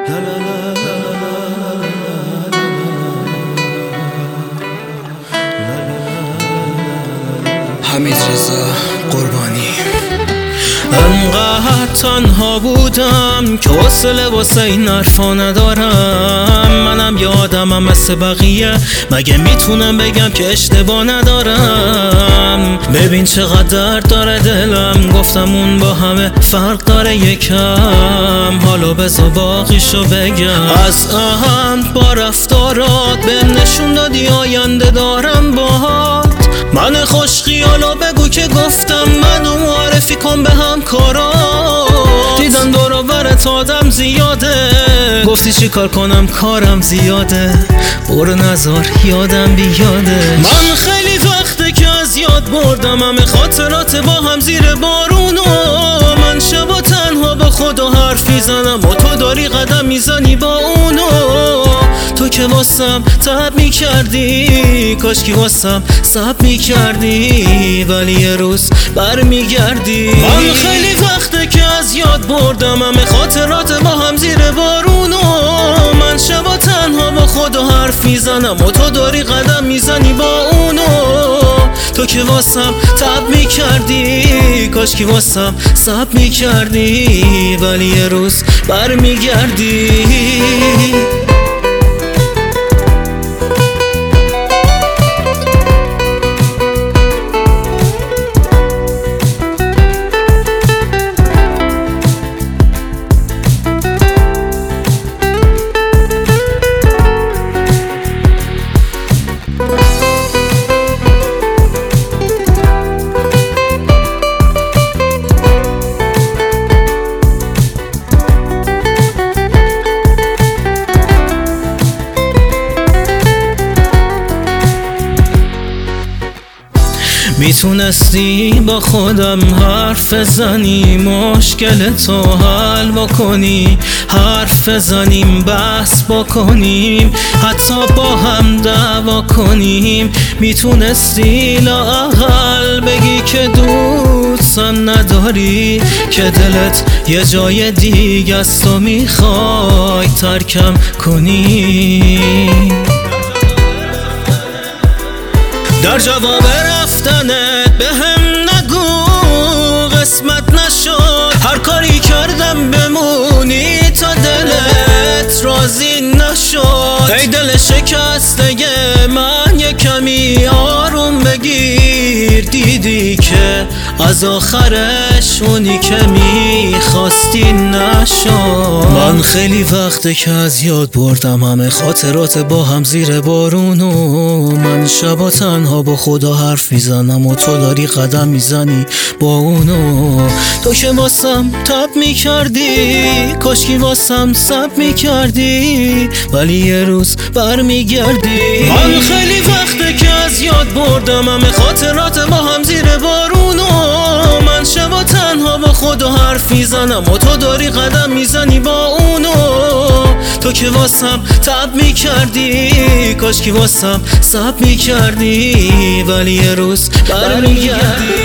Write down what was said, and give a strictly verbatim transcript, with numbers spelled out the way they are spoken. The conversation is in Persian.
حمیدرضا قربانی. انقدر تنها بودم که حوصله واسه این حرفا ندارم. منم یادمم مثل بقیه، مگه میتونم بگم که اشتباه ندارم؟ ببین چقدر درد داره دلم، گفتم اون با همه فرق داره یکم. حالا بذار باقیشو بگم. از اهم با رفتارات بهم نشون دادی آینده دارم باهات. من خوش خیالا بگو که گفتم منو معرفی کن به همکارات. دیدم دور و برت آدم زیاده، گفتی چی کار کنم کارم زیاده. برو نذار یادم بیاده. من خیلی وقته که از یاد بردم همه خاطرات با هم زیر بارونو. من شبا تنها با خدا حرف میزنم و تو داری قدم میزنی با اونو. تو که واسم تب میکردی، کاش که واسم سب میکردی، ولی یه روز برمیگردی. من خیلی وقته که از یاد بردم همه خاطرات با هم زیر بارونو. من شبا تنها با خدا حرف میزنم و تو داری قدم میزنی با اونو. تو که واسم تب میکردی، کاش که واسم سب میکردی، ولی یه روز برمیگردی. میتونستی با خودم حرف بزنی، مشکل تو حل بکنی، حرف بزنیم بحث بکنیم، حتی با هم دعوا کنیم. میتونستی لااقل بگی که دوستم نداری، که دلت یه جای دیگه است و میخوای ترکم کنی. در جواب رفتنت به هم نگو قسمت نشد، هر کاری کردم بمونی تا دلت راضی نشد. ای دل شکسته من یه کمی آروم بگیر، دیدی که از آخرش اونی که میخواستی نشد. من خیلی وقته که از یاد بردم همه خاطرات با هم زیر بارونو. من شبا تنها با خدا حرف میزنم و تو داری قدم میزنی با اونو. تو که واسم تب میکردی، کاش که واسم سب میکردی، ولی یه روز برمیگردی. من خیلی وقته که از یاد بردم همه خاطرات با هم زیر بارونو. من شبا تنها با خدا حرف میزنم و تو داری قدم میزنی با اونو. تو که واسم تب میکردی، کاش که واسم سب میکردی، ولی یه روز برمیگردی.